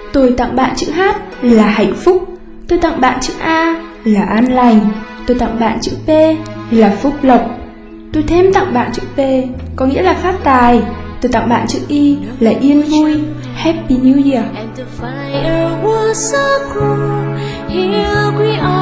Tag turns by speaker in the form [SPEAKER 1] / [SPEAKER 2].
[SPEAKER 1] Tôi tặng bạn chữ H là hạnh phúc. Tôi tặng bạn chữ A là an lành. Tôi tặng bạn chữ P là phúc lộc. Tôi thêm tặng bạn chữ P có nghĩa là phát tài. Tôi tặng bạn chữ Y là yên vui. Happy New Year.